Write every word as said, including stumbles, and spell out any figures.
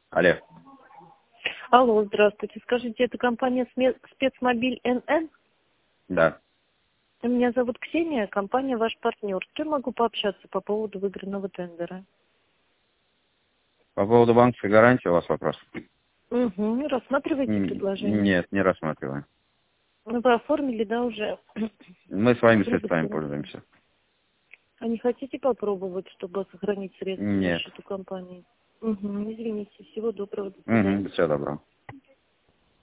Алло. Алло, здравствуйте. Скажите, это компания Сме- Спецмобиль эн эн? Да. Меня зовут Ксения, компания ваш партнер. С кем могу пообщаться по поводу выигранного тендера? По поводу банковской гарантии у вас вопрос? Угу. Рассматриваете М, предложение? Нет, не рассматриваем. Ну, вы оформили, да, уже? Мы своими Друга средствами своего. пользуемся. А не хотите попробовать, чтобы сохранить средства на Нет. счету компании? Угу. Извините. Всего доброго. До свидания. Угу, всего доброго.